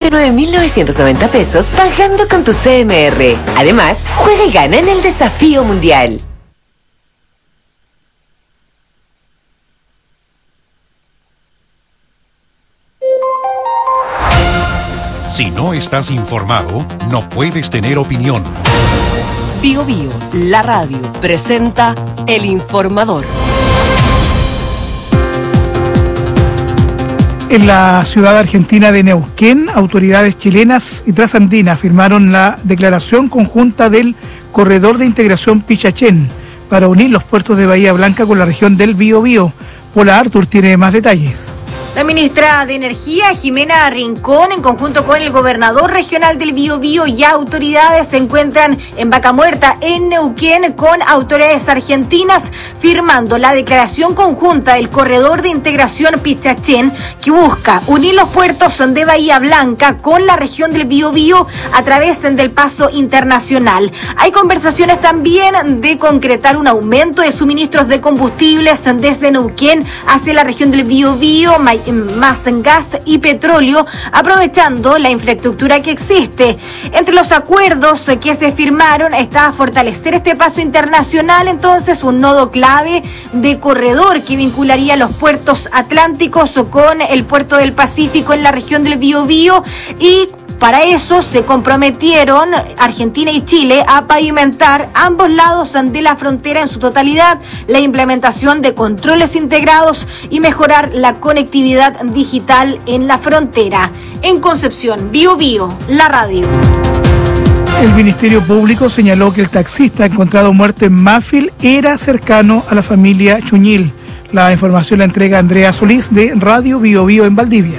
9.990 pesos pagando con tu CMR. Además, juega y gana en el Desafío Mundial. Si no estás informado, no puedes tener opinión. Bio Bio, la radio, presenta El Informador. En la ciudad argentina de Neuquén, autoridades chilenas y trasandinas firmaron la declaración conjunta del Corredor de Integración Pichachén para unir los puertos de Bahía Blanca con la región del Biobío. Paula Artur tiene más detalles. La ministra de Energía, Jimena Rincón, en conjunto con el gobernador regional del Biobío y autoridades, se encuentran en Vaca Muerta, en Neuquén, con autoridades argentinas, firmando la declaración conjunta del Corredor de Integración Pichachén, que busca unir los puertos de Bahía Blanca con la región del Biobío a través del paso internacional. Hay conversaciones también de concretar un aumento de suministros de combustibles desde Neuquén hacia la región del Biobío, más en gas y petróleo, aprovechando la infraestructura que existe. Entre los acuerdos que se firmaron está fortalecer este paso internacional, entonces un nodo clave de corredor que vincularía los puertos atlánticos con el puerto del Pacífico en la región del Biobío, y para eso se comprometieron Argentina y Chile a pavimentar ambos lados de la frontera en su totalidad, la implementación de controles integrados y mejorar la conectividad digital en la frontera. En Concepción, Bio Bio, la radio. El Ministerio Público señaló que el taxista encontrado muerto en Mafil era cercano a la familia Chuñil. La información la entrega Andrea Solís de Radio Bio Bio en Valdivia.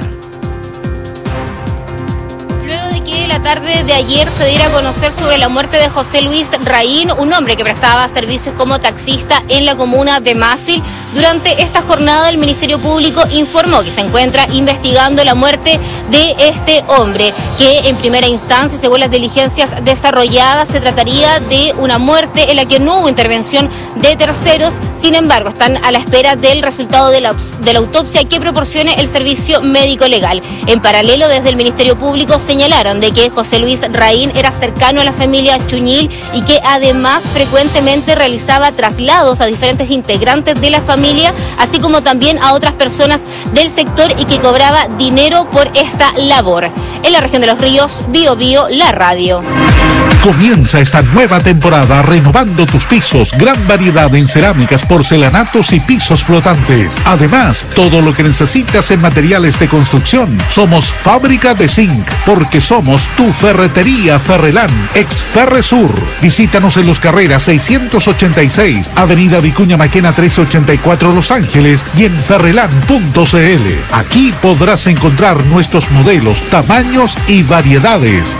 La tarde de ayer se diera a conocer sobre la muerte de José Luis Raín, un hombre que prestaba servicios como taxista en la comuna de Mafil. Durante esta jornada el Ministerio Público informó que se encuentra investigando la muerte de este hombre, que en primera instancia, según las diligencias desarrolladas, se trataría de una muerte en la que no hubo intervención de terceros. Sin embargo, están a la espera del resultado de la autopsia que proporcione el servicio médico legal. En paralelo, desde el Ministerio Público señalaron de que José Luis Raín era cercano a la familia Chuñil y que además frecuentemente realizaba traslados a diferentes integrantes de la familia, así como también a otras personas del sector, y que cobraba dinero por esta labor. En la región de Los Ríos, Bio Bio, la radio. Comienza esta nueva temporada renovando tus pisos. Gran variedad en cerámicas, porcelanatos y pisos flotantes. Además, todo lo que necesitas en materiales de construcción. Somos Fábrica de Zinc, porque somos tu ferretería Ferrelán, ex Ferresur. Visítanos en Los Carreras 686, Avenida Vicuña Maquena 1384, Los Ángeles, y en ferrelán.cl. Aquí podrás encontrar nuestros modelos, tamaños y variedades.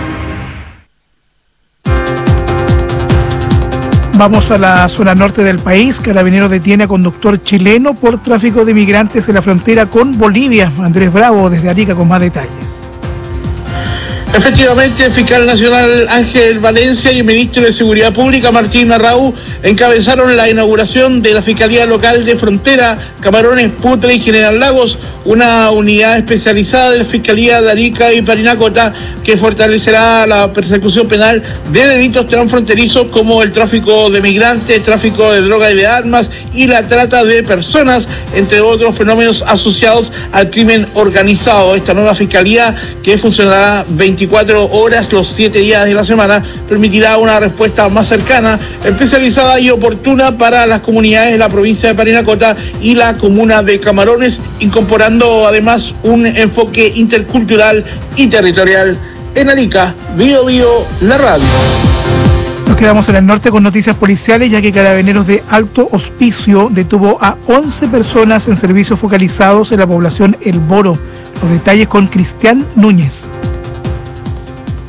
Vamos a la zona norte del país. Carabineros detiene a conductor chileno por tráfico de migrantes en la frontera con Bolivia. Andrés Bravo desde Arica con más detalles. Efectivamente, el fiscal nacional Ángel Valencia y el ministro de Seguridad Pública Martín Arrau encabezaron la inauguración de la Fiscalía Local de Frontera, Camarones, Putre y General Lagos, una unidad especializada de la Fiscalía de Arica y Parinacota que fortalecerá la persecución penal de delitos transfronterizos como el tráfico de migrantes, tráfico de drogas y de armas y la trata de personas, entre otros fenómenos asociados al crimen organizado. Esta nueva Fiscalía, que funcionará 24 horas los 7 días de la semana, permitirá una respuesta más cercana, especializada y oportuna para las comunidades de la provincia de Parinacota y la comuna de Camarones, incorporando además un enfoque intercultural y territorial. En Arica, Bio Bio, la radio. Nos quedamos en el norte con noticias policiales, ya que Carabineros de Alto Hospicio detuvo a 11 personas en servicios focalizados en la población El Boro. Los detalles con Cristian Núñez.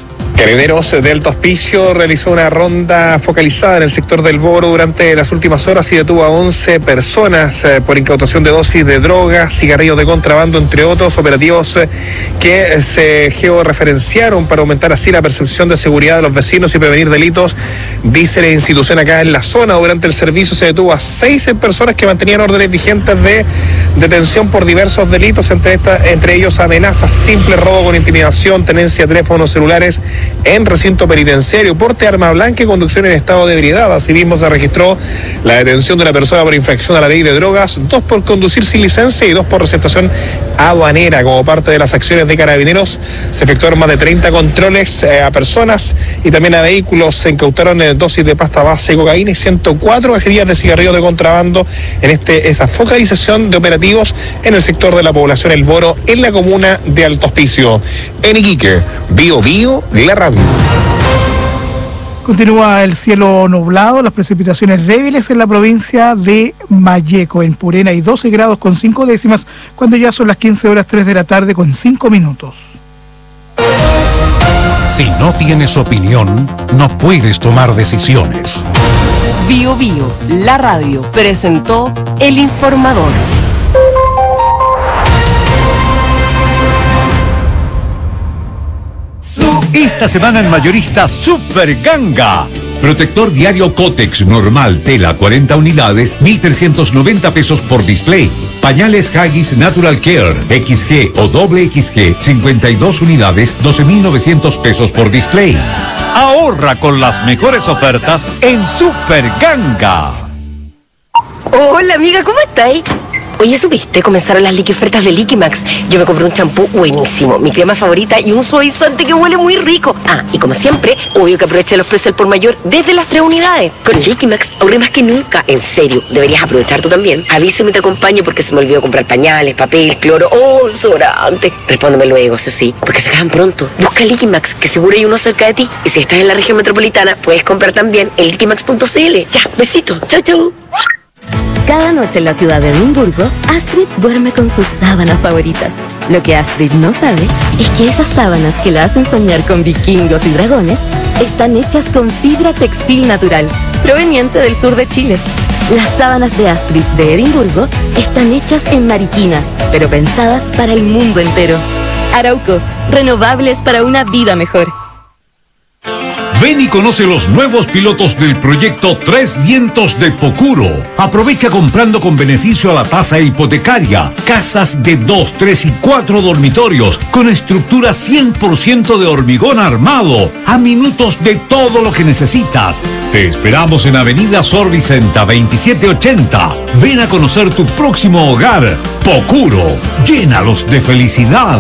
Carabineros de Alto Hospicio realizó una ronda focalizada en el sector del Boro durante las últimas horas y detuvo a 11 personas por incautación de dosis de drogas, cigarrillos de contrabando, entre otros operativos que se georreferenciaron para aumentar así la percepción de seguridad de los vecinos y prevenir delitos, dice la institución acá en la zona. Durante el servicio se detuvo a 6 personas que mantenían órdenes vigentes de detención por diversos delitos, entre ellos amenazas, simple robo con intimidación, tenencia de teléfonos celulares en recinto penitenciario, porte de arma blanca y conducción en estado de ebriedad. Asimismo se registró la detención de una persona por infracción a la ley de drogas, 2 por conducir sin licencia y 2 por receptación aduanera. Como parte de las acciones de Carabineros se efectuaron más de 30 controles a personas y también a vehículos. Se incautaron dosis de pasta base de cocaína y 104 cajetillas de cigarrillos de contrabando en esta focalización de operativos en el sector de la población El Boro, en la comuna de Alto Hospicio. En Iquique, Bio Bio, la radio. Continúa el cielo nublado, las precipitaciones débiles en la provincia de Malleco. En Purén hay 12 grados con 5 décimas, cuando ya son las 15 horas 3 de la tarde con 5 minutos. Si no tienes opinión, no puedes tomar decisiones. Bio Bio, la radio, presentó El Informador. Esta semana en Mayorista Super Ganga. Protector diario Cotex normal tela 40 unidades, 1.390 pesos por display. Pañales Haggis Natural Care XG o doble XG, 52 unidades, 12.900 pesos por display. Ahorra con las mejores ofertas en Super Ganga. Hola amiga, ¿cómo estáis? Oye, ¿supiste? Comenzaron las ofertas de Liquimax. Yo me compré un champú buenísimo, mi crema favorita y un suavizante que huele muy rico. Ah, y como siempre, obvio que aproveché los precios al por mayor desde las 3 unidades. Con Liquimax ahorré más que nunca. En serio, deberías aprovechar tú también. Avísame y te acompaño porque se me olvidó comprar pañales, papel, cloro o desodorante. Respóndeme luego, eso sí, porque se acaban pronto. Busca Liquimax, que seguro hay uno cerca de ti. Y si estás en la región metropolitana, puedes comprar también en liquimax.cl. Ya, besito. Chau, chau. Cada noche en la ciudad de Edimburgo, Astrid duerme con sus sábanas favoritas. Lo que Astrid no sabe es que esas sábanas que la hacen soñar con vikingos y dragones están hechas con fibra textil natural, proveniente del sur de Chile. Las sábanas de Astrid de Edimburgo están hechas en Mariquina, pero pensadas para el mundo entero. Arauco, renovables para una vida mejor. Ven y conoce los nuevos pilotos del proyecto Tres Vientos de Pocuro. Aprovecha comprando con beneficio a la tasa hipotecaria. Casas de 2, 3 y 4 dormitorios con estructura 100% de hormigón armado. A minutos de todo lo que necesitas. Te esperamos en Avenida Sor Vicenta 2780. Ven a conocer tu próximo hogar. Pocuro. Llénalos de felicidad.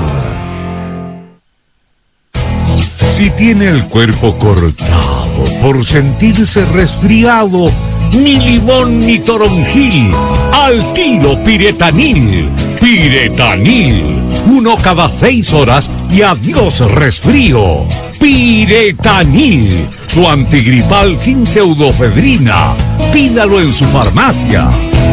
Si tiene el cuerpo cortado por sentirse resfriado, ni limón ni toronjil, al tiro Piretanil. Piretanil, 1 cada 6 horas y adiós resfrío. Piretanil, su antigripal sin pseudofedrina. Pídalo en su farmacia.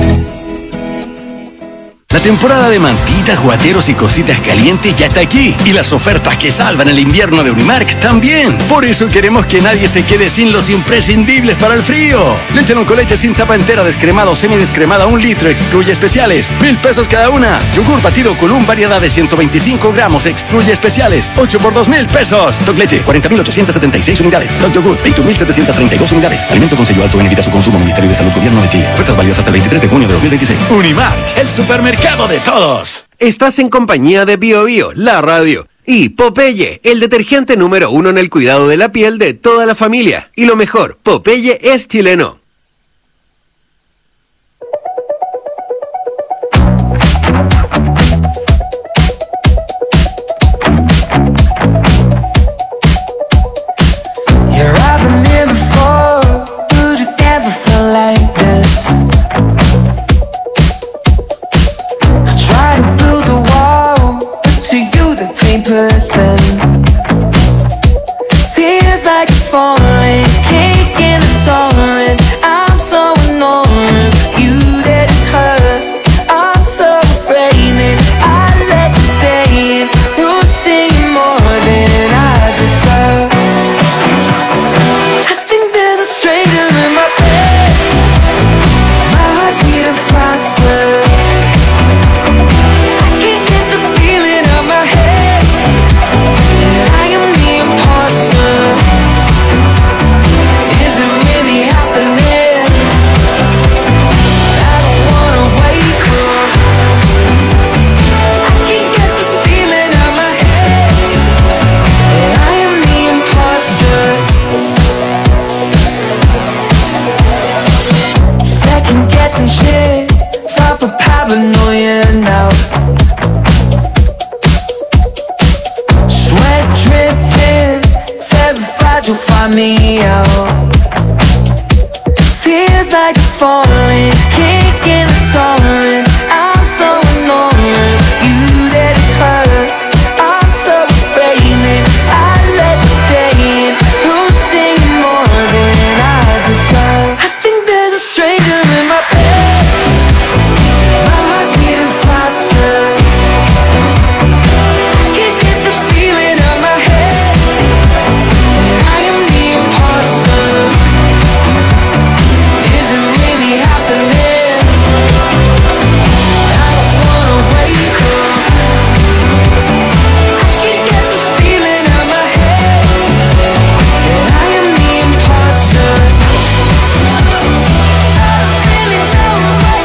La temporada de mantitas, guateros y cositas calientes ya está aquí. Y las ofertas que salvan el invierno de Unimark también. Por eso queremos que nadie se quede sin los imprescindibles para el frío. Leche con leche sin tapa entera, descremado o semidescremada, 1 litro, excluye especiales, 1,000 pesos cada una. Yogur batido Column, variedad de 125 gramos, excluye especiales, 8 por 2,000 pesos. Stock leche, 40.876 unidades. Stock yogur, 21.732 unidades. Alimento con sello alto en evita su consumo. Ministerio de Salud, Gobierno de Chile. Ofertas válidas hasta el 23 de junio de 2026. Unimark, el supermercado de todos. Estás en compañía de Bio Bio, la radio, y Popeye, el detergente número 1 en el cuidado de la piel de toda la familia. Y lo mejor, Popeye es chileno. Person feels like you're falling, can't get intolerant. find me out. Feels like I'm falling, can't get a tolerant. I'm so annoying, you that it hurts. I'm so afraid that I let you stay in, losing more than I deserve. I think there's a stranger in my bed. My heart's beating faster. I can't get the feeling out my head that I am the imposter. Is it really happening? I don't wanna wake up. I can't get this feeling out my head that I am the imposter. I don't really know who I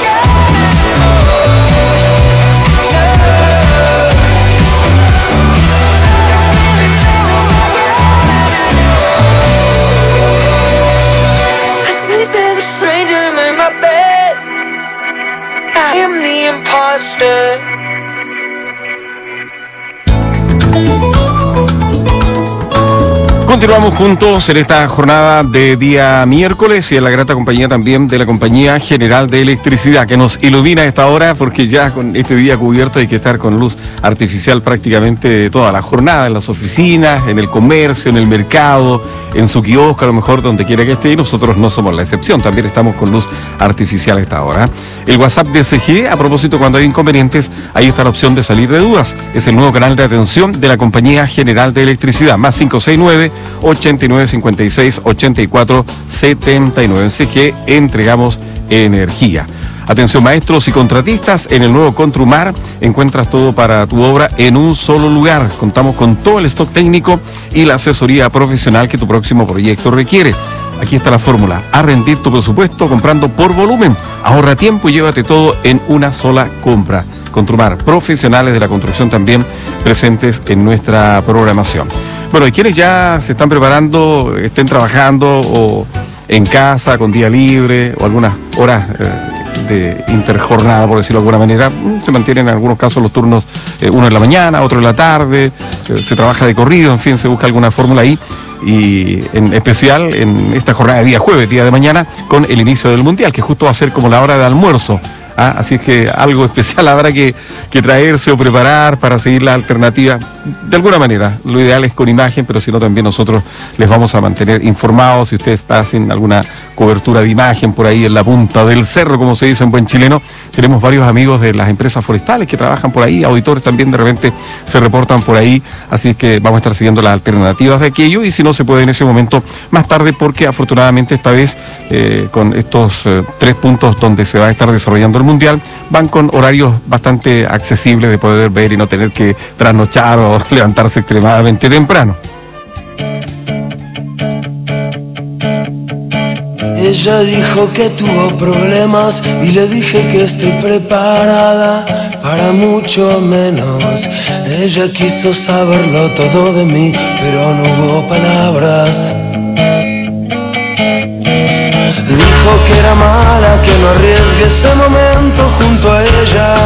I think there's a stranger in my bed. I am the imposter. Continuamos juntos en esta jornada de día miércoles y en la grata compañía también de la Compañía General de Electricidad, que nos ilumina a esta hora, porque ya con este día cubierto hay que estar con luz artificial prácticamente toda la jornada, en las oficinas, en el comercio, en el mercado, en su kiosco, a lo mejor donde quiera que esté, y nosotros no somos la excepción, también estamos con luz artificial a esta hora. El WhatsApp de CG, a propósito, cuando hay inconvenientes, ahí está la opción de salir de dudas. Es el nuevo canal de atención de la Compañía General de Electricidad, más 569-8956-8479. En CG entregamos energía. Atención maestros y contratistas, en el nuevo Contrumar encuentras todo para tu obra en un solo lugar. Contamos con todo el stock técnico y la asesoría profesional que tu próximo proyecto requiere. Aquí está la fórmula: a rendir tu presupuesto comprando por volumen. Ahorra tiempo y llévate todo en una sola compra. Contrumar, profesionales de la construcción también presentes en nuestra programación. Bueno, y quienes ya se están preparando, estén trabajando o en casa con día libre o algunas horas de interjornada, por decirlo de alguna manera, se mantienen en algunos casos los turnos, uno en la mañana, otro en la tarde, se trabaja de corrido, en fin, se busca alguna fórmula ahí, y en especial en esta jornada de día jueves, día de mañana, con el inicio del Mundial, que justo va a ser como la hora de almuerzo. Así es que algo especial habrá que traerse o preparar para seguir la alternativa. De alguna manera, lo ideal es con imagen, pero si no, también nosotros les vamos a mantener informados. Si usted está haciendo alguna cobertura de imagen por ahí en la punta del cerro, como se dice en buen chileno, tenemos varios amigos de las empresas forestales que trabajan por ahí, auditores también de repente se reportan por ahí, así es que vamos a estar siguiendo las alternativas de aquello, y si no se puede en ese momento, más tarde, porque afortunadamente esta vez con estos 3 puntos donde se va a estar desarrollando el Mundial, van con horarios bastante accesibles de poder ver y no tener que trasnochar o levantarse extremadamente temprano. Ella dijo que tuvo problemas y le dije que estoy preparada para mucho menos. Ella quiso saberlo todo de mí, pero no hubo palabras. Dijo que era mala, que no arriesgue ese momento junto a ella.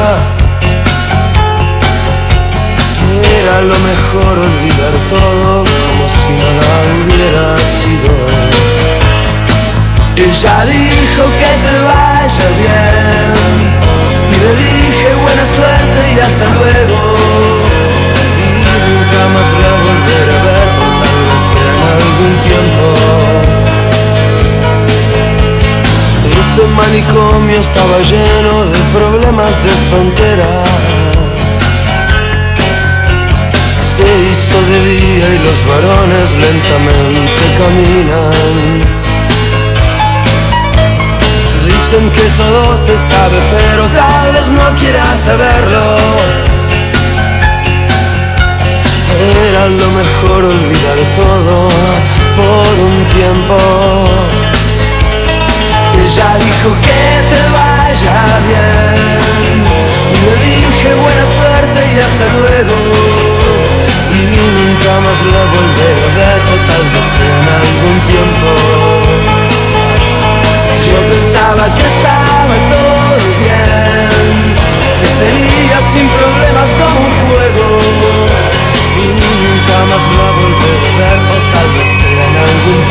Era lo mejor olvidar todo, como si nada hubiera sido. Ella dijo que te vaya bien, y le dije buena suerte y hasta luego. Y nunca más la volveré a ver, o tal vez en algún tiempo. Ese manicomio estaba lleno de problemas de frontera. Se hizo de día y los varones lentamente caminan. Dicen que todo se sabe, pero tal vez no quieras saberlo. Era lo mejor olvidar todo por un tiempo. Ella dijo que te vaya bien, y le dije buena suerte y hasta luego. Y nunca más la volveré a ver, o tal vez en algún tiempo. Yo pensaba que estaba todo bien, que sería sin problemas como un juego. Y nunca más la volveré a ver, o tal vez sea en algún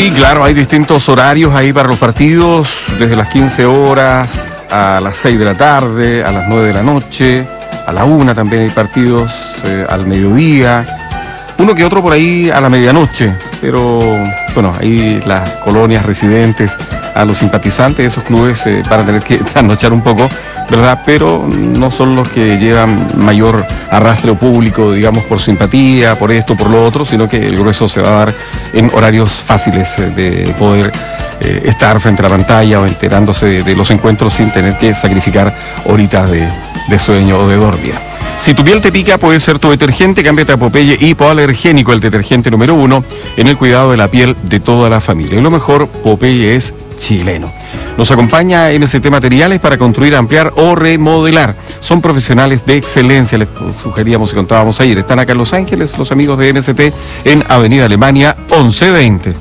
Sí, claro, hay distintos horarios ahí para los partidos, desde las 15 horas a las 6 de la tarde, a las 9 de la noche, a la 1 también hay partidos, al mediodía, uno que otro por ahí a la medianoche, pero bueno, ahí las colonias residentes, a los simpatizantes de esos clubes van a tener que trasnochar un poco, ¿verdad? Pero no son los que llevan mayor arrastre público, digamos, por simpatía, por esto, por lo otro, sino que el grueso se va a dar en horarios fáciles de poder estar frente a la pantalla o enterándose de los encuentros sin tener que sacrificar horitas de sueño o de dormir. Si tu piel te pica, puede ser tu detergente. Cámbiate a Popeye Hipoalergénico, el detergente número 1 en el cuidado de la piel de toda la familia. Y lo mejor, Popeye es chileno. Nos acompaña NST Materiales para construir, ampliar o remodelar. Son profesionales de excelencia, les sugeríamos y contábamos ayer. Están acá en Los Ángeles, los amigos de NST, en Avenida Alemania 1120.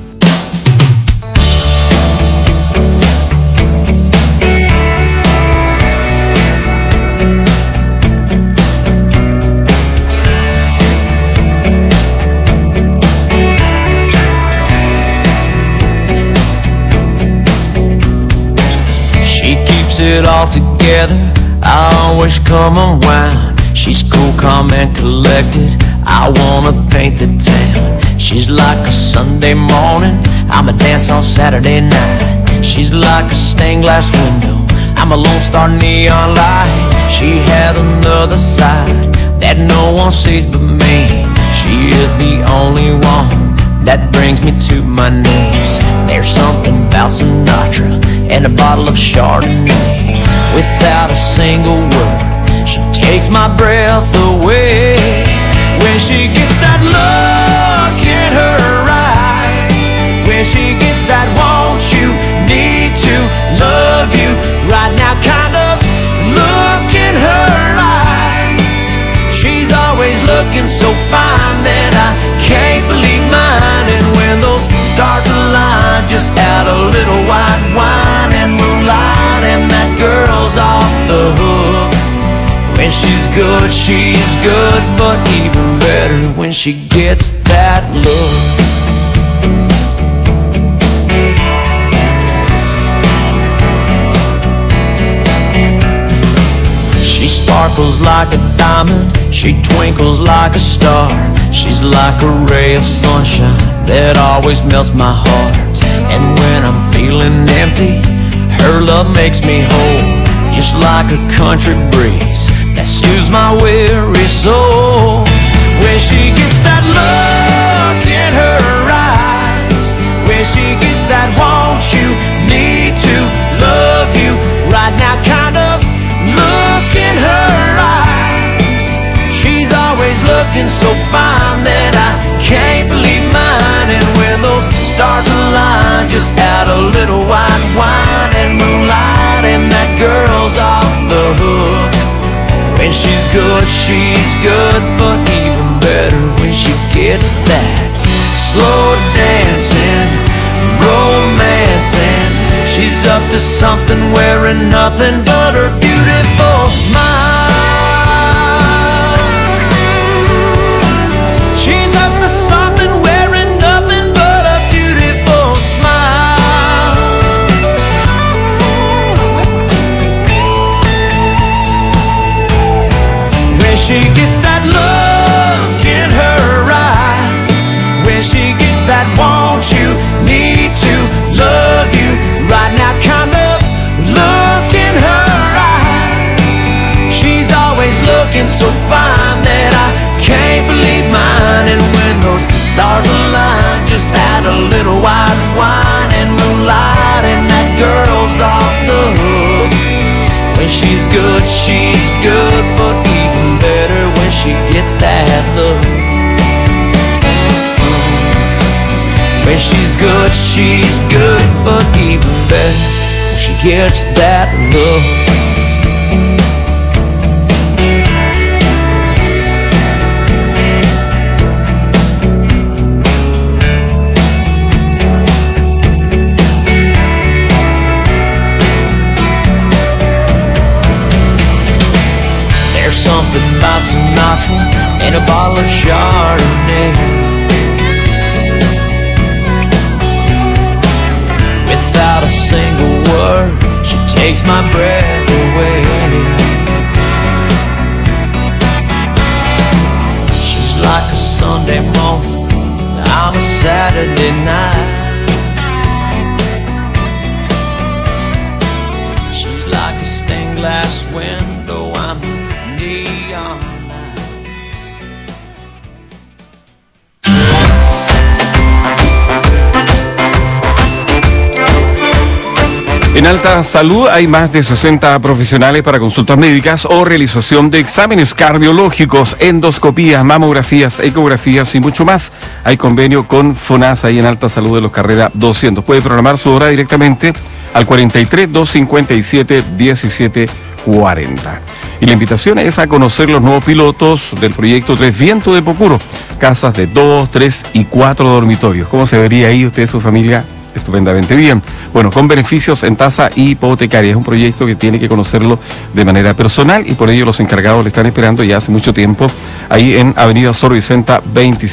It all together, I always come unwound. She's cool, calm and collected, I wanna paint the town. She's like a Sunday morning, I'ma dance on Saturday night. She's like a stained glass window, I'm a lone star neon light. She has another side that no one sees but me. She is the only one that brings me to my knees. There's something about Sinatra and a bottle of Chardonnay. Without a single word, she takes my breath away. When she gets that look in her eyes, when she gets that want you, need to, love you, right now kind of look in her eyes. She's always looking so fine that I can't believe mine. And when those stars align, just add a little white wine and moonlight, and that girl's off the hook. When she's good, but even better when she gets that look. She sparkles like a diamond, she twinkles like a star. She's like a ray of sunshine that always melts my heart. And when I'm feeling empty, her love makes me whole. Just like a country breeze that soothes my weary soul. When she gets that look in her eyes, when she gets that want you, need to, love you, right now kind of look in her eyes. She's always looking so fine that I can't believe mine. And when those stars align, just add a little white wine and moonlight, and that girl's off the hook. When she's good, but even better when she gets that slow dancing, romancing. She's up to something, wearing nothing but her beautiful smile. She's up to something, wearing nothing but a beautiful smile. When she gets that look in her eyes, when she gets that want you, need to, love you, right now kind of look in her eyes. She's always looking so fine that I can't believe mine. And when those stars align, just add a little white wine and moonlight, and that girl's off the hook. When she's good, but even better when she gets that look. When she's good, but even better when she gets that look. Something about Sinatra and a bottle of Chardonnay. single word, she takes my breath away. She's like a Sunday morning, I'm a Saturday night. She's like a stained glass window, I'm a neon. En Alta Salud hay más de 60 profesionales para consultas médicas o realización de exámenes cardiológicos, endoscopías, mamografías, ecografías y mucho más. Hay convenio con FONASA ahí en Alta Salud de los Carrera 200. Puede programar su hora directamente al 43 257 1740. Y la invitación es a conocer los nuevos pilotos del proyecto Tres Vientos de Pocuro. Casas de 2, 3 y 4 dormitorios. ¿Cómo se vería ahí usted y su familia? Estupendamente bien. Bueno, con beneficios en tasa hipotecaria. Es un proyecto que tiene que conocerlo de manera personal y por ello los encargados le están esperando ya hace mucho tiempo ahí en Avenida Sor Vicenta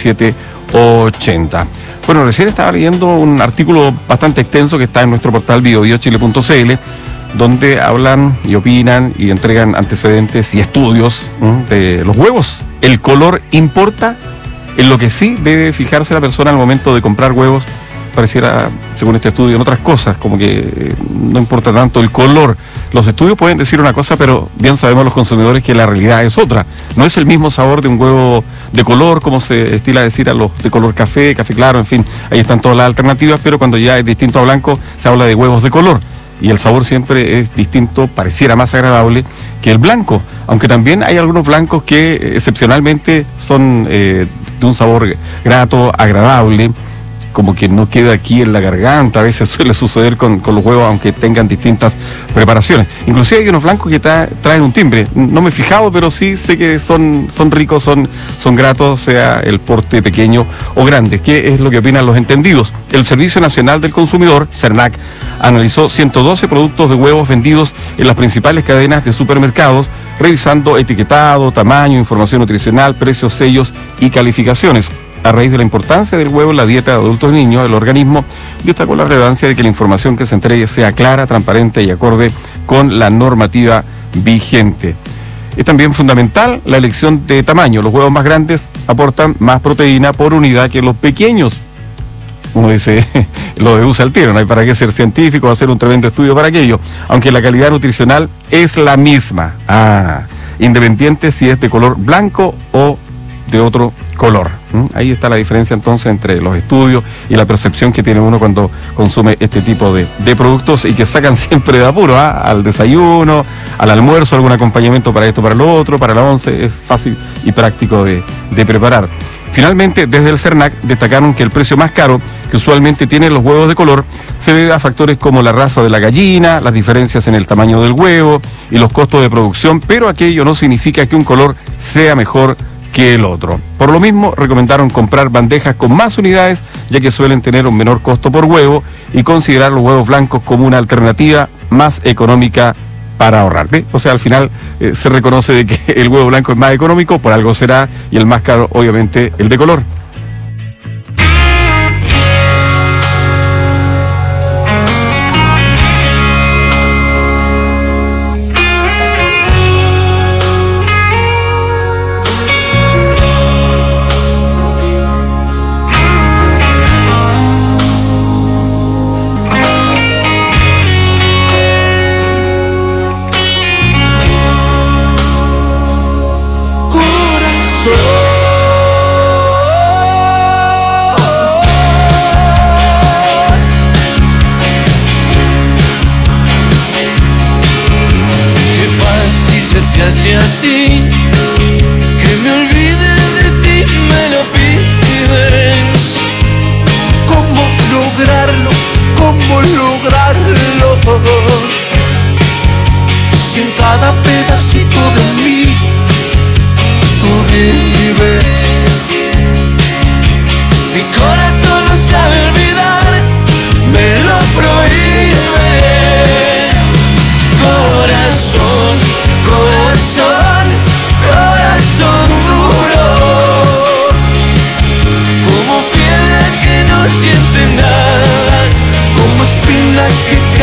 2780. Bueno, recién estaba leyendo un artículo bastante extenso que está en nuestro portal biobiochile.cl, donde hablan y opinan y entregan antecedentes y estudios de los huevos. ¿El color importa? En lo que sí debe fijarse la persona al momento de comprar huevos, pareciera, según este estudio, en otras cosas, como que no importa tanto el color. Los estudios pueden decir una cosa, pero bien sabemos los consumidores que la realidad es otra. No es el mismo sabor de un huevo de color, como se estila decir a los de color café, café claro, en fin, ahí están todas las alternativas, pero cuando ya es distinto a blanco, se habla de huevos de color. Y el sabor siempre es distinto, pareciera más agradable que el blanco, aunque también hay algunos blancos que excepcionalmente son de un sabor grato, agradable, como que no queda aquí en la garganta. A veces suele suceder con los huevos, aunque tengan distintas preparaciones. Inclusive hay unos blancos que traen un timbre. No me he fijado, pero sí sé que son ricos, son gratos, sea el porte pequeño o grande. ¿Qué es lo que opinan los entendidos? El Servicio Nacional del Consumidor, SERNAC, analizó 112 productos de huevos vendidos en las principales cadenas de supermercados, revisando etiquetado, tamaño, información nutricional, precios, sellos y calificaciones. A raíz de la importancia del huevo en la dieta de adultos y niños, el organismo destacó la relevancia de que la información que se entregue sea clara, transparente y acorde con la normativa vigente. Es también fundamental la elección de tamaño. Los huevos más grandes aportan más proteína por unidad que los pequeños. Uno dice, lo deduce al tiro, no hay para qué ser científico, hacer un tremendo estudio para aquello, aunque la calidad nutricional es la misma, independiente si es de color blanco o de otro color. Ahí está la diferencia entonces entre los estudios y la percepción que tiene uno cuando consume este tipo de productos y que sacan siempre de apuro, al desayuno, al almuerzo, algún acompañamiento para esto, para lo otro, para la once. Es fácil y práctico de preparar. Finalmente, desde el SERNAC destacaron que el precio más caro que usualmente tienen los huevos de color se debe a factores como la raza de la gallina, las diferencias en el tamaño del huevo y los costos de producción, pero aquello no significa que un color sea mejor que el otro. Por lo mismo, recomendaron comprar bandejas con más unidades, ya que suelen tener un menor costo por huevo, y considerar los huevos blancos como una alternativa más económica para ahorrar. ¿Ve? O sea, al final se reconoce de que el huevo blanco es más económico, por algo será, y el más caro, obviamente, el de color. Hacia ti, que me olvide de ti, me lo pides. ¿Cómo lograrlo? ¿Cómo lograrlo? Si en cada pedacito de mí tú vives. Mi corazón no sabe olvidar, me lo prohíbe. Corazón, corazón, corazón duro, como piedra que no siente nada, como espina que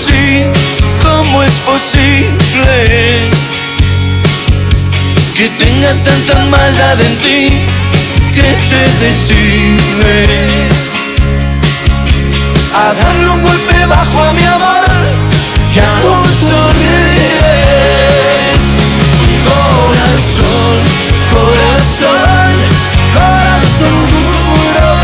así? ¿Cómo es posible que tengas tanta maldad en ti que te decide a darle un golpe bajo a mi amor y aún sonríes? Corazón, corazón, corazón duro,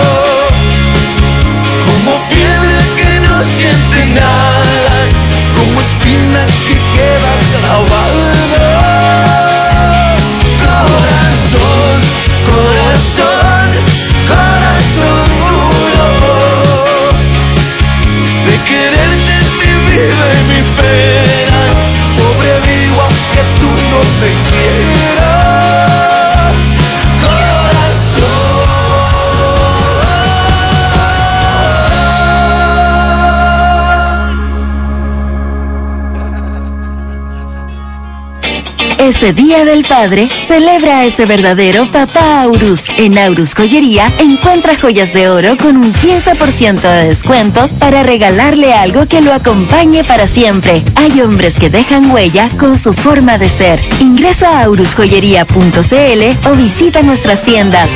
como piedra que no siente nada, como espina que queda clavada. Corazón, corazón, corazón duro, de quererte en mi vida y mi pena, sobrevivo aunque tú no me quieras. Este Día del Padre, celebra a ese verdadero papá Aurus. En Aurus Joyería, encuentra joyas de oro con un 15% de descuento para regalarle algo que lo acompañe para siempre. Hay hombres que dejan huella con su forma de ser. Ingresa a aurusjoyería.cl o visita nuestras tiendas.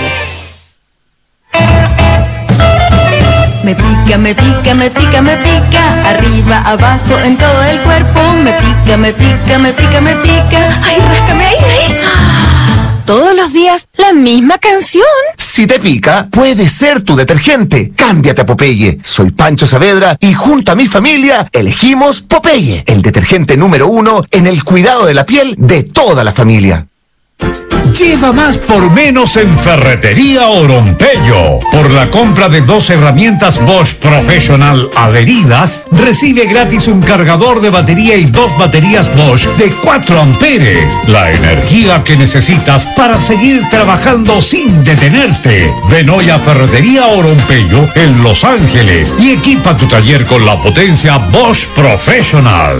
Me pica, me pica, me pica, me pica, arriba, abajo, en todo el cuerpo. Me pica, me pica, me pica, me pica. Ay, ráscame ahí, ahí. Todos los días la misma canción. Si te pica, puede ser tu detergente. Cámbiate a Popeye. Soy Pancho Saavedra y junto a mi familia elegimos Popeye, el detergente número 1 en el cuidado de la piel de toda la familia. Lleva más por menos en Ferretería Orompello. Por la compra de 2 herramientas Bosch Professional adheridas, recibe gratis un cargador de batería y 2 baterías Bosch de 4 amperes. La energía que necesitas para seguir trabajando sin detenerte. Ven hoy a Ferretería Orompello en Los Ángeles y equipa tu taller con la potencia Bosch Professional.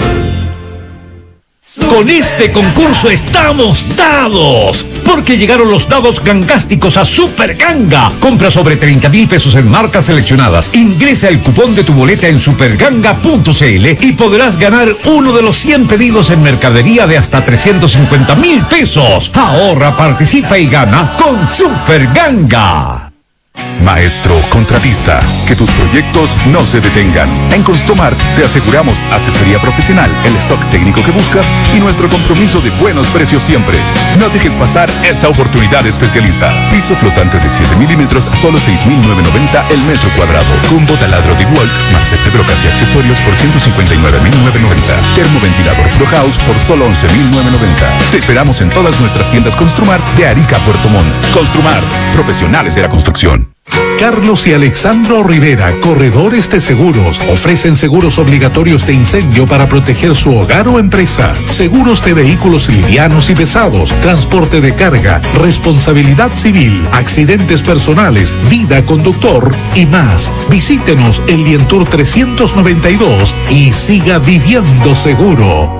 Con este concurso estamos dados, porque llegaron los dados gangásticos a Super Ganga. Compra sobre 30,000 pesos en marcas seleccionadas. Ingresa el cupón de tu boleta en superganga.cl y podrás ganar uno de los 100 pedidos en mercadería de hasta 350,000 pesos. Ahorra, participa y gana con Super Ganga. Maestro contratista, que tus proyectos no se detengan. En Construmar te aseguramos asesoría profesional, el stock técnico que buscas y nuestro compromiso de buenos precios siempre. No dejes pasar esta oportunidad especialista. Piso flotante de 7 milímetros a solo 6,990 el metro cuadrado. Combo taladro DeWalt más set de brocas y accesorios por 159,990. Termoventilador Pro House por solo 11,990. Te esperamos en todas nuestras tiendas Construmar de Arica a Puerto Montt. Construmar, profesionales de la construcción. Carlos y Alexandro Rivera, corredores de seguros, ofrecen seguros obligatorios de incendio para proteger su hogar o empresa, seguros de vehículos livianos y pesados, transporte de carga, responsabilidad civil, accidentes personales, vida conductor y más. Visítenos en Lientour 392 y siga viviendo seguro.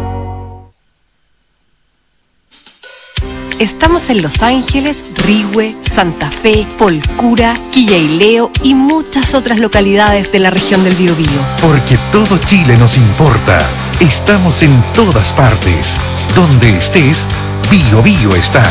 Estamos en Los Ángeles, Rigüe, Santa Fe, Polcura, Quilleileo y muchas otras localidades de la región del Biobío. Porque todo Chile nos importa. Estamos en todas partes. Donde estés, Biobío está.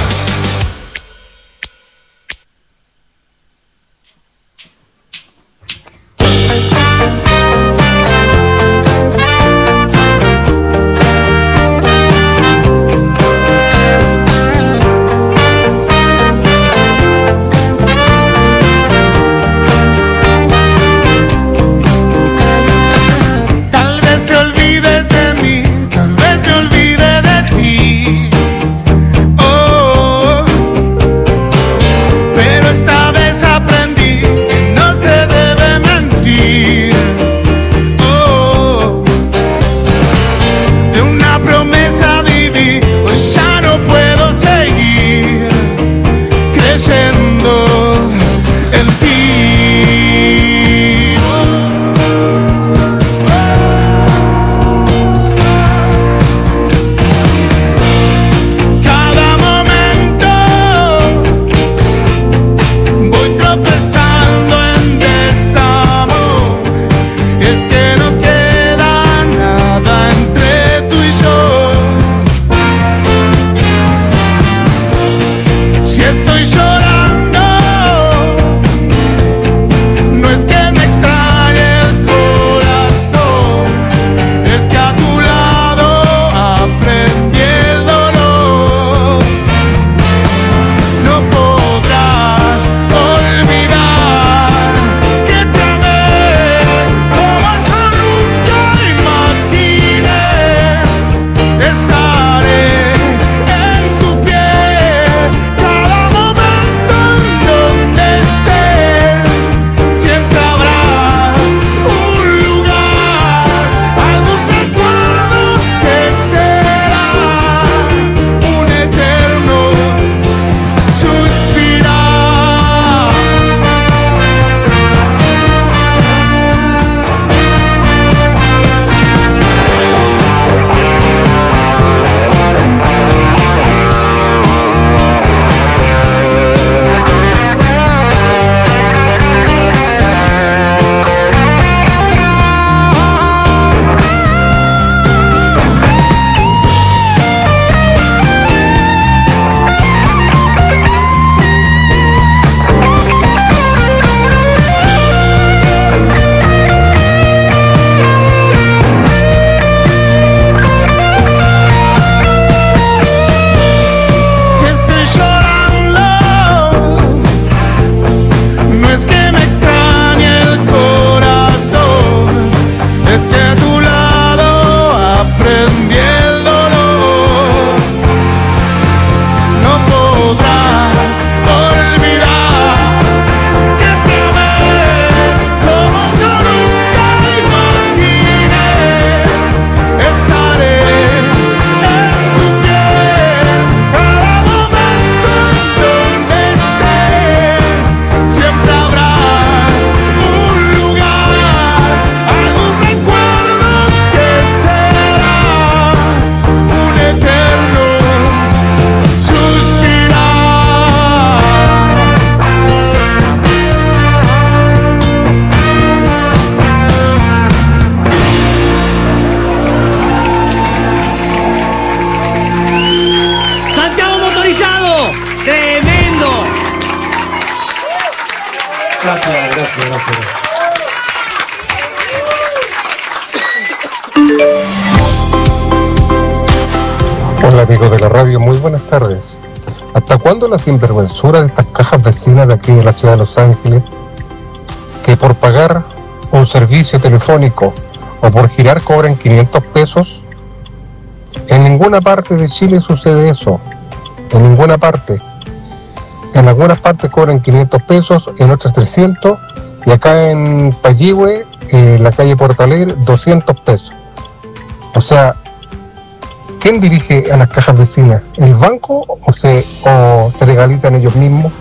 Hola amigos de la radio, muy buenas tardes. ¿Hasta cuándo la sinvergüenzura de estas cajas vecinas de aquí de la ciudad de Los Ángeles, que por pagar un servicio telefónico o por girar cobran 500 pesos? En ninguna parte de Chile sucede eso, en ninguna parte. En algunas partes cobran 500 pesos, en otras 300, y acá en Payihue, en la calle Puerto Alegre, 200 pesos. O sea, ¿quién dirige a las cajas vecinas? ¿El banco o se legalizan ellos mismos?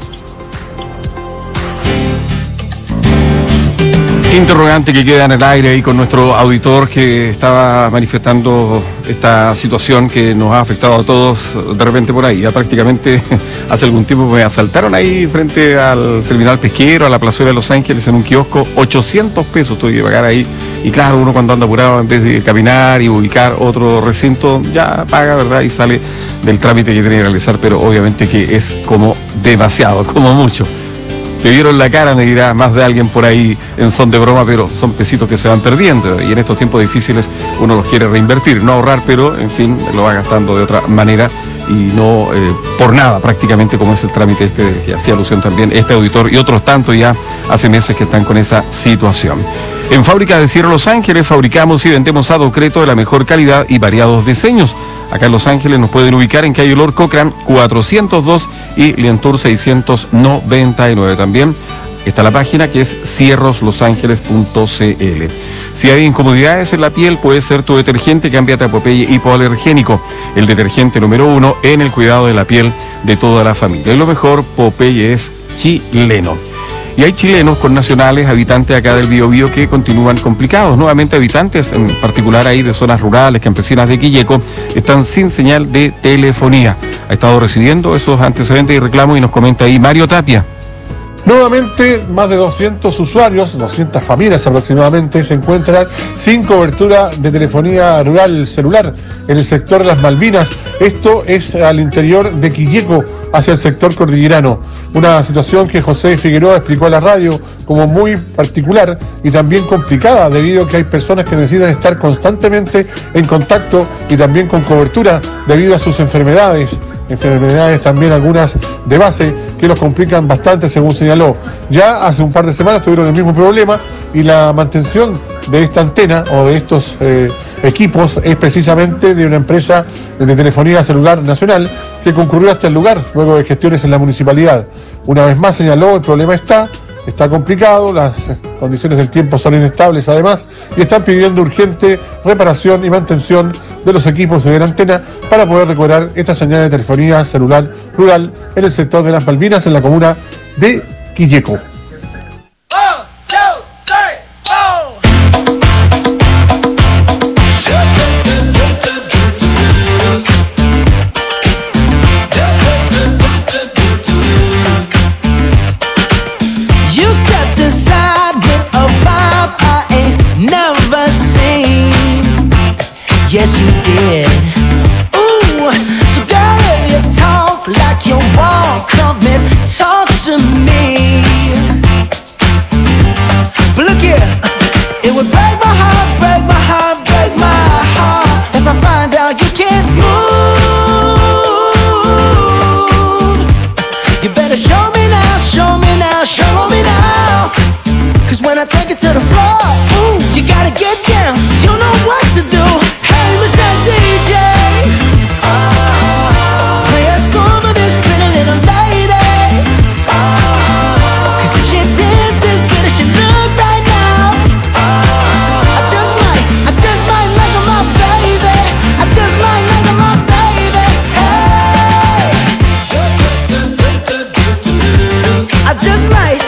Interrogante que queda en el aire ahí con nuestro auditor que estaba manifestando esta situación que nos ha afectado a todos de repente por ahí. Ya prácticamente hace algún tiempo me asaltaron ahí frente al terminal pesquero, a la plazuela de Los Ángeles, en un kiosco. 800 pesos tuve que pagar ahí. Y claro, uno cuando anda apurado, en vez de caminar y ubicar otro recinto, ya paga, ¿verdad? Y sale del trámite que tiene que realizar, pero obviamente que es como demasiado, como mucho. Te vieron la cara, me dirá más de alguien por ahí en son de broma, pero son pesitos que se van perdiendo y en estos tiempos difíciles uno los quiere reinvertir, no ahorrar, pero en fin, lo va gastando de otra manera y no por nada prácticamente, como es el trámite este que hacía alusión también este auditor y otros tantos ya hace meses que están con esa situación. En Fábrica de Cierre Los Ángeles fabricamos y vendemos adocreto de la mejor calidad y variados diseños. Acá en Los Ángeles nos pueden ubicar en calle Olor Cochran 402 y Lientour 699. También está la página que es cierroslosangeles.cl. Si hay incomodidades en la piel, puede ser tu detergente, cámbiate a Popeye hipoalergénico, el detergente número 1 en el cuidado de la piel de toda la familia. Y lo mejor, Popeye es chileno. Y hay chilenos connacionales, habitantes acá del Biobío, que continúan complicados. Nuevamente habitantes, en particular ahí de zonas rurales, campesinas de Quilleco, están sin señal de telefonía. Ha estado recibiendo esos antecedentes y reclamos y nos comenta ahí Mario Tapia. Nuevamente, más de 200 usuarios, 200 familias aproximadamente, se encuentran sin cobertura de telefonía rural celular en el sector de las Malvinas. Esto es al interior de Quilleco, hacia el sector cordillerano. Una situación que José Figueroa explicó a la radio como muy particular y también complicada, debido a que hay personas que necesitan estar constantemente en contacto y también con cobertura debido a sus enfermedades también algunas de base que los complican bastante, según señaló. Ya hace un par de semanas tuvieron el mismo problema y la mantención de esta antena o de estos equipos es precisamente de una empresa de telefonía celular nacional que concurrió hasta el lugar luego de gestiones en la municipalidad. Una vez más señaló, el problema está complicado, las condiciones del tiempo son inestables además y están pidiendo urgente reparación y mantención de los equipos de la antena para poder recuperar esta señal de telefonía celular rural en el sector de las Malvinas, en la comuna de Quilleco. Yes, you did. Ooh, so girl, if you talk like you want, come and talk to me. But look here, it would break my heart, break my heart, break my heart if I find out you can't move. You better show me now, show me now, show me now. Cause when I take it to the floor, ooh, you gotta get down, you know what to do. DJ, play a song of this pretty little lady. Cause if she dances good as she look right now, I just might like her my baby. I just might like her my baby. Hey, I just might.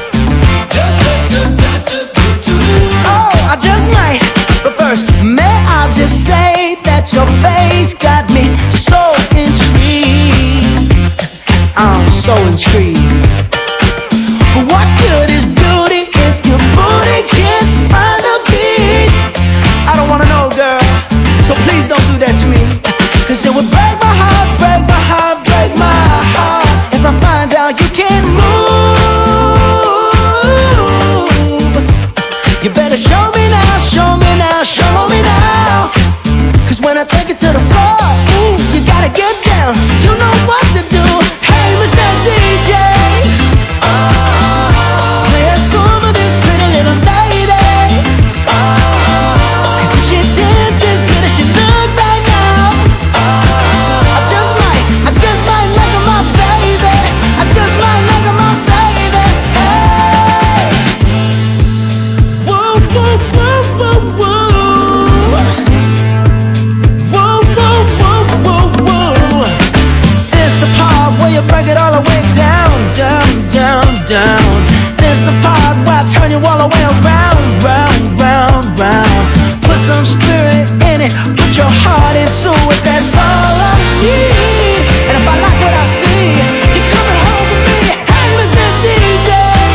Oh, I just might. But first, may I just say that your face got me so intrigued. I'm so intrigued. But what good is beauty if your booty can't find a beat? I don't wanna know, girl, so please don't do that to me. Cause it would break my heart, break my heart, break my heart if I find out you can't move. You better show me now, show me now, show me now. spirit in it, put your heart into it, that's all I need. And if I like what I see, you're coming home with me. Hey, Mr. DJ,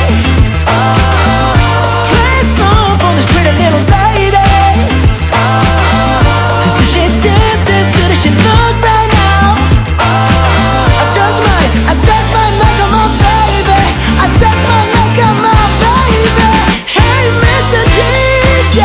play a song for this pretty little lady. 'Cause if she dances as good as she look right now, I just might make her my baby. I just might make her my baby. Hey, Mr. DJ,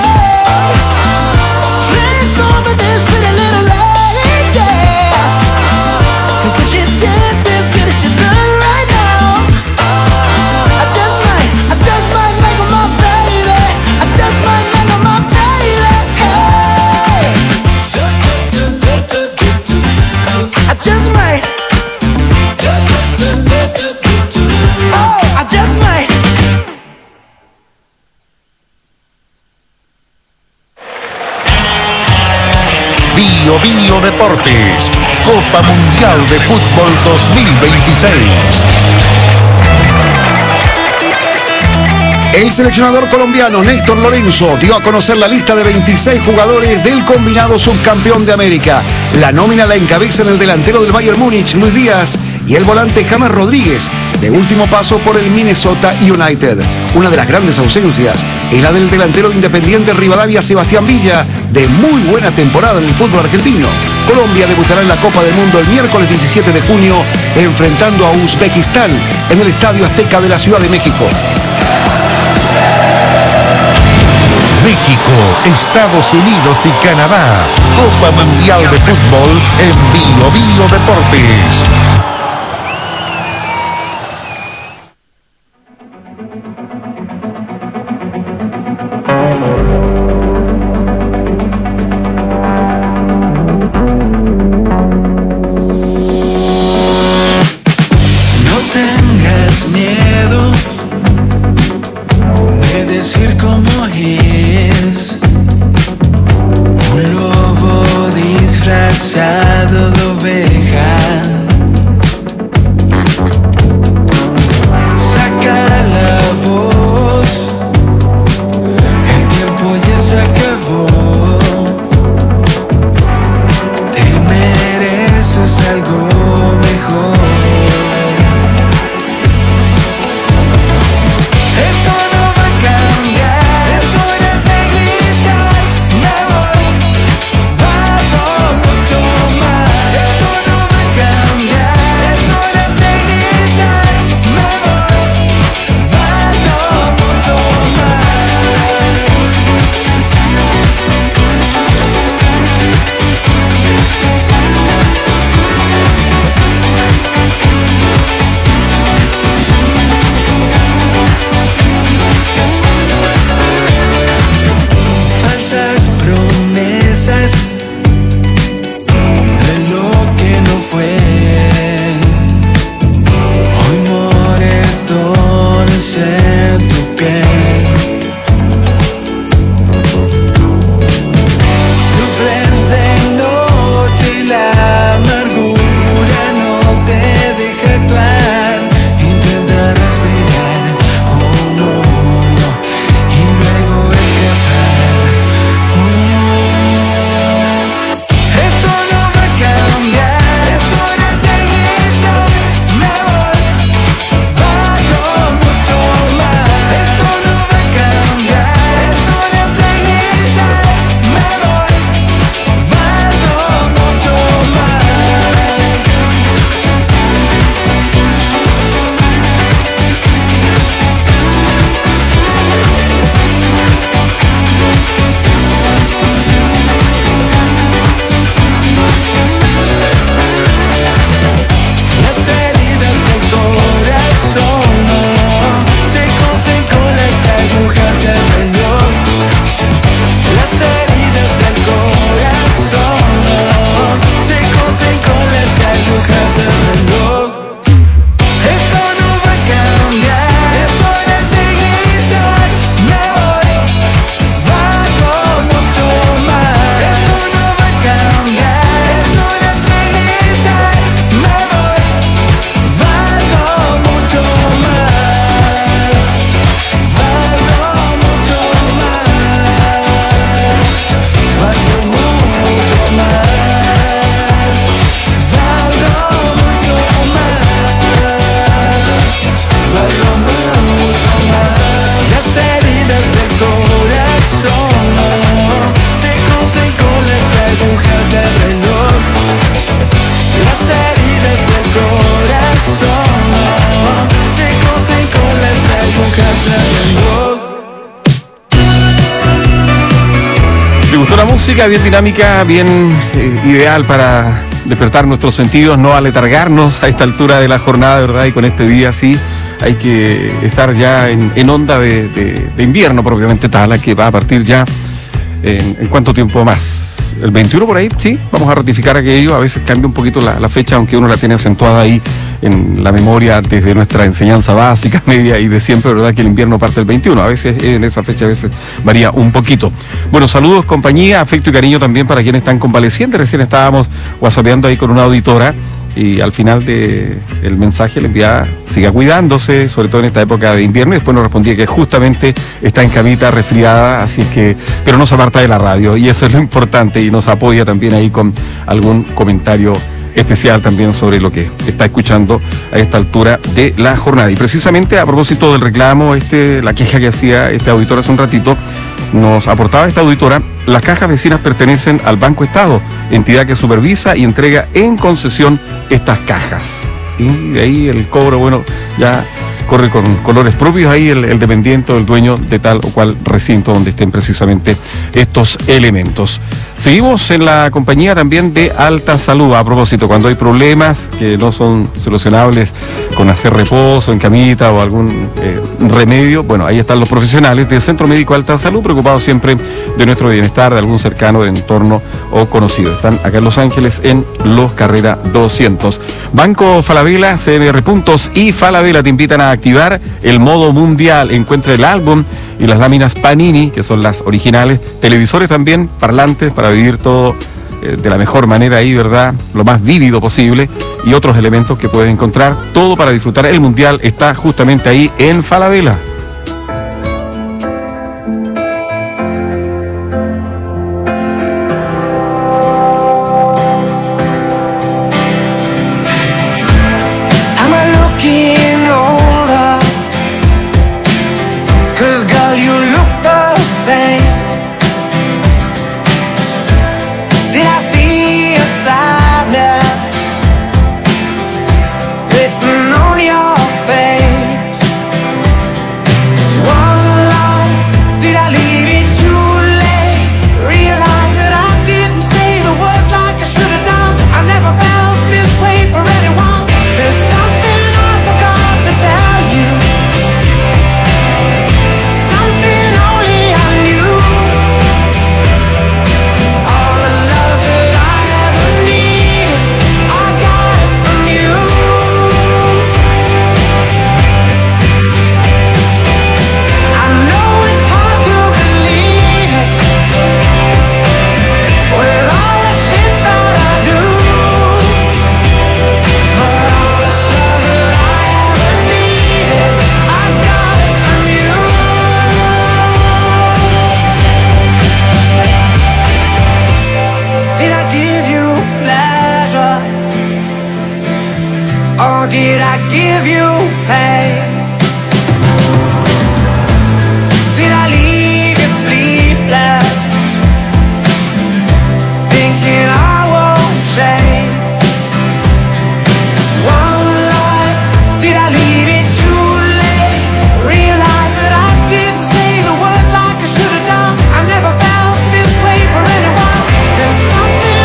play a song for this pretty little lady. 'Cause if she dances as good as she look right now, I just might make her my baby. I just might make her my baby. Hey, I just might. Oh, I just might. Bio Bio Deportes, Copa Mundial de Fútbol 2026. El seleccionador colombiano Néstor Lorenzo dio a conocer la lista de 26 jugadores del combinado subcampeón de América. La nómina la encabezan el delantero del Bayern Múnich, Luis Díaz, y el volante James Rodríguez, de último paso por el Minnesota United. Una de las grandes ausencias es la del delantero de Independiente Rivadavia, Sebastián Villa, de muy buena temporada en el fútbol argentino. Colombia debutará en la Copa del Mundo el miércoles 17 de junio, enfrentando a Uzbekistán en el Estadio Azteca de la Ciudad de México. México, Estados Unidos y Canadá. Copa Mundial de Fútbol en Bio Bio Deportes. No tengas miedo de decir cómo es. Un lobo disfrazado de oveja. Saca la voz, el tiempo ya se acabó. Te mereces algo mejor. Esto no va a cambiar, es hora de gritar, me voy, bajo mucho más. Esto no buena música, bien dinámica, bien ideal para despertar nuestros sentidos, no aletargarnos a esta altura de la jornada, ¿verdad? Y con este día sí hay que estar ya en onda de invierno propiamente tal, que va a partir ya en cuánto tiempo más. El 21 por ahí, sí, vamos a ratificar aquello. A veces cambia un poquito la fecha, aunque uno la tiene acentuada ahí en la memoria desde nuestra enseñanza básica, media y de siempre, ¿verdad? Que el invierno parte el 21. A veces en esa fecha, a veces varía un poquito. Bueno, saludos, compañía, afecto y cariño también para quienes están convalecientes. Recién estábamos whatsappeando ahí con una auditora y al final del mensaje le enviaba, siga cuidándose, sobre todo en esta época de invierno, y después nos respondía que justamente está en camita resfriada, así que, pero no se aparta de la radio, y eso es lo importante, y nos apoya también ahí con algún comentario especial también sobre lo que está escuchando a esta altura de la jornada. Y precisamente a propósito del reclamo, la queja que hacía este auditor hace un ratito, nos aportaba esta auditora: las cajas vecinas pertenecen al Banco Estado, entidad que supervisa y entrega en concesión estas cajas. Y de ahí el cobro, bueno, ya corre con colores propios ahí el dependiente o el dueño de tal o cual recinto donde estén precisamente estos elementos. Seguimos en la compañía también de Alta Salud. A propósito, cuando hay problemas que no son solucionables con hacer reposo en camita o algún remedio, bueno, ahí están los profesionales del Centro Médico Alta Salud, preocupados siempre de nuestro bienestar, de algún cercano, de entorno o conocido. Están acá en Los Ángeles, en Los Carrera 200. Banco Falabella, CMR Puntos y Falabella te invitan a activar el modo mundial. Encuentra el álbum y las láminas Panini, que son las originales, televisores también, parlantes, para vivir todo de la mejor manera ahí, ¿verdad? Lo más vívido posible, y otros elementos que puedes encontrar. Todo para disfrutar el mundial está justamente ahí en Falabella.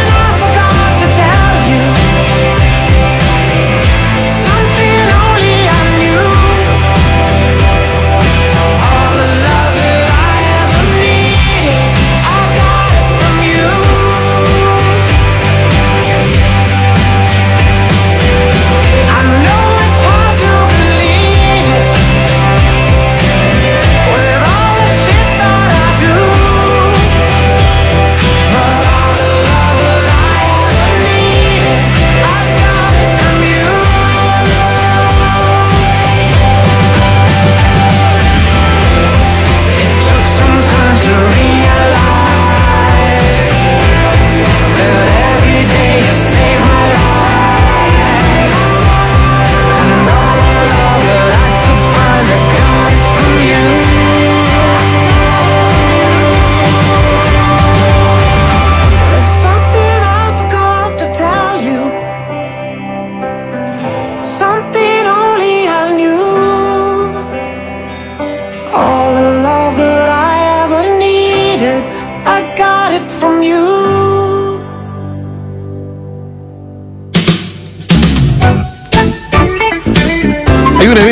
Something only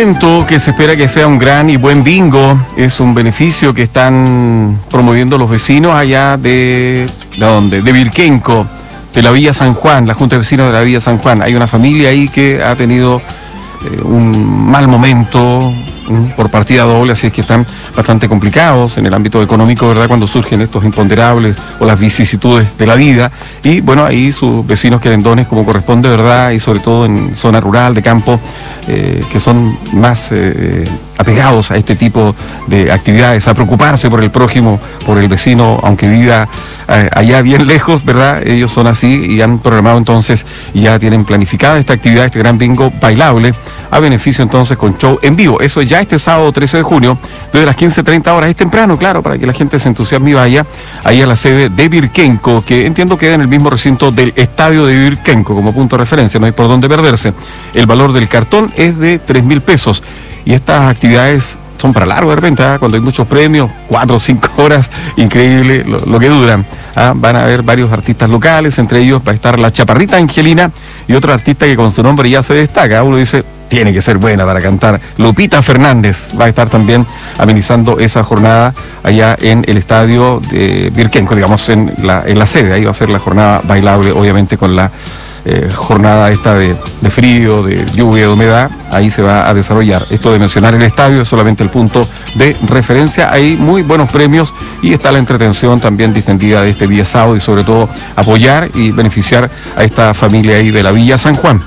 evento que se espera que sea un gran y buen bingo. Es un beneficio que están promoviendo los vecinos allá de ¿dónde? De Virquenco, de la Villa San Juan, la Junta de Vecinos de la Villa San Juan. Hay una familia ahí que ha tenido un mal momento por partida doble, así es que están bastante complicados en el ámbito económico, ¿verdad?, cuando surgen estos imponderables o las vicisitudes de la vida. Y bueno, ahí sus vecinos quieren dones como corresponde, ¿verdad?, y sobre todo en zona rural, de campo, que son más apegados a este tipo de actividades, a preocuparse por el prójimo, por el vecino, aunque viva allá bien lejos, ¿verdad? Ellos son así y han programado entonces y ya tienen planificada esta actividad, este gran bingo bailable, a beneficio entonces con show en vivo. Eso ya este sábado 13 de junio, desde las 15:30 horas. Es temprano, claro, para que la gente se entusiasme y vaya ahí a la sede de Virquenco, que entiendo queda en el mismo recinto del estadio de Virquenco, como punto de referencia, no hay por dónde perderse. El valor del cartón es de 3.000 pesos. Y estas actividades son para largo de repente, cuando hay muchos premios, 4 o 5 horas, increíble lo que duran. Van a haber varios artistas locales, entre ellos va a estar la Chaparrita Angelina y otro artista que con su nombre ya se destaca. Uno dice, tiene que ser buena para cantar. Lupita Fernández va a estar también amenizando esa jornada allá en el estadio de Virquenco, digamos, en la sede. Ahí va a ser la jornada bailable, obviamente con la jornada esta de frío, de lluvia, de humedad. Ahí se va a desarrollar. Esto de mencionar el estadio es solamente el punto de referencia. Hay muy buenos premios y está la entretención también distendida de este día sábado, y sobre todo apoyar y beneficiar a esta familia ahí de la Villa San Juan.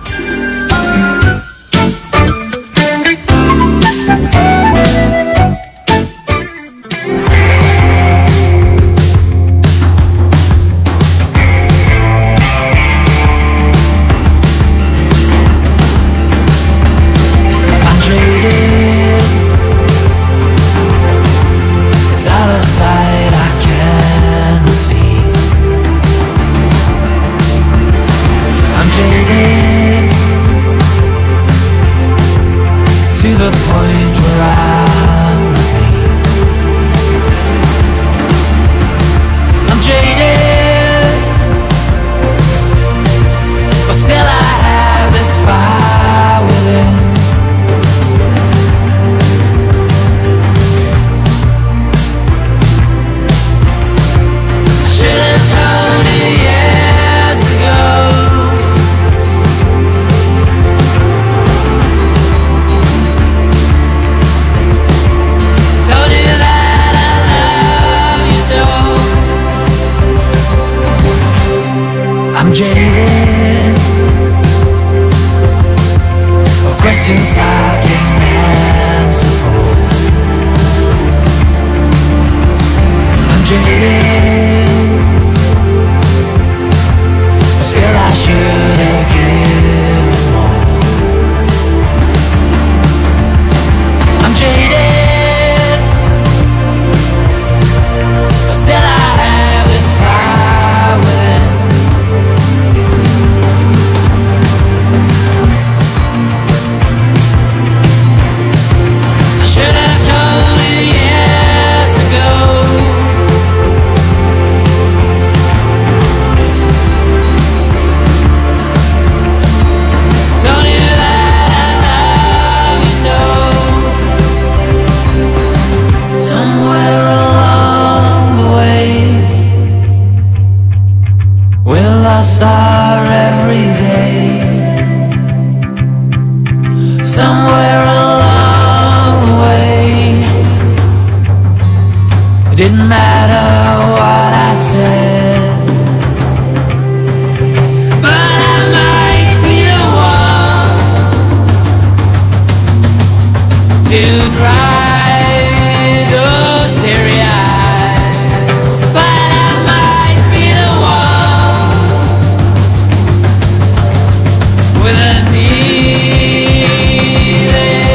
I'm jaded of questions I can't answer for. I'm jaded, but still I should have given more. I'm jaded, but still I have this fire within. Star every day. Somewhere along the way, it didn't matter what I said, but I might be the one to dry those teary eyes, but I might be the one with a needle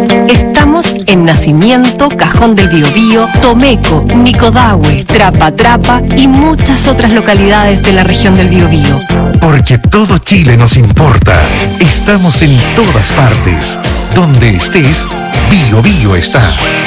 Estamos en Nacimiento, Cajón del Biobío, Tomeco, Nicodahue, Trapa Trapa y muchas otras localidades de la región del Biobío. Porque todo Chile nos importa. Estamos en todas partes. Donde estés, Bio Bio está.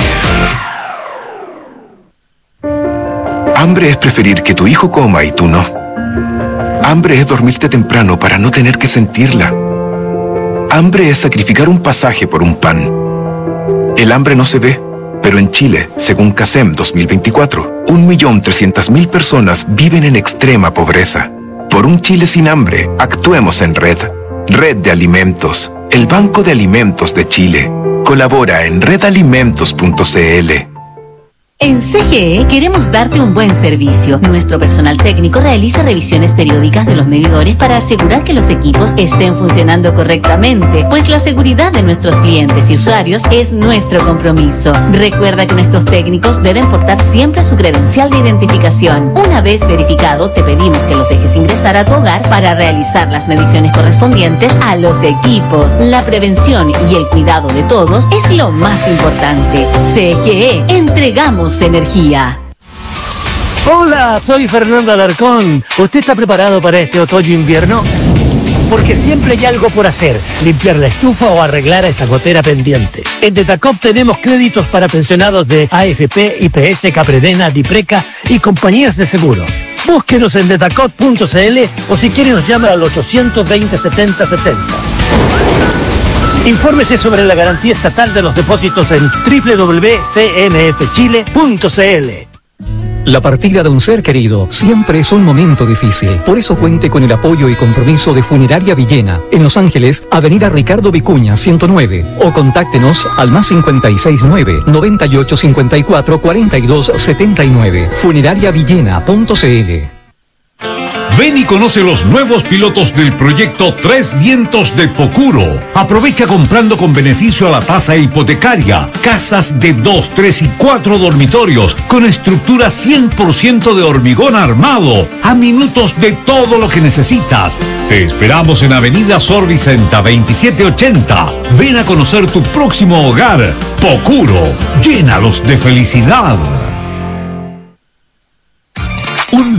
Hambre es preferir que tu hijo coma y tú no. Hambre es dormirte temprano para no tener que sentirla. Hambre es sacrificar un pasaje por un pan. El hambre no se ve, pero en Chile, según CASEM 2024, 1.300.000 personas viven en extrema pobreza. Por un Chile sin hambre, actuemos en Red. Red de Alimentos, el Banco de Alimentos de Chile. Colabora en redalimentos.cl. En CGE queremos darte un buen servicio. Nuestro personal técnico realiza revisiones periódicas de los medidores para asegurar que los equipos estén funcionando correctamente, pues la seguridad de nuestros clientes y usuarios es nuestro compromiso. Recuerda que nuestros técnicos deben portar siempre su credencial de identificación. Una vez verificado, te pedimos que los dejes ingresar a tu hogar para realizar las mediciones correspondientes a los equipos. La prevención y el cuidado de todos es lo más importante. CGE, entregamos energía. Hola, soy Fernando Alarcón. ¿Usted está preparado para este otoño-invierno? Porque siempre hay algo por hacer, limpiar la estufa o arreglar esa gotera pendiente. En Detacop tenemos créditos para pensionados de AFP, IPS, Capredena, Dipreca y compañías de seguros. Búsquenos en detacop.cl o si quiere nos llama al 820 70 70. Infórmese sobre la garantía estatal de los depósitos en www.cmfchile.cl. La partida de un ser querido siempre es un momento difícil. Por eso cuente con el apoyo y compromiso de Funeraria Villena, en Los Ángeles, Avenida Ricardo Vicuña, 109. O contáctenos al +569 9854 4279. Funerariavillena.cl. Ven y conoce los nuevos pilotos del proyecto Tres Vientos de Pocuro. Aprovecha comprando con beneficio a la tasa hipotecaria. Casas de 2, 3 y 4 dormitorios con estructura 100% de hormigón armado. A minutos de todo lo que necesitas. Te esperamos en Avenida Sor Vicenta 2780. Ven a conocer tu próximo hogar. Pocuro. Llénalos de felicidad.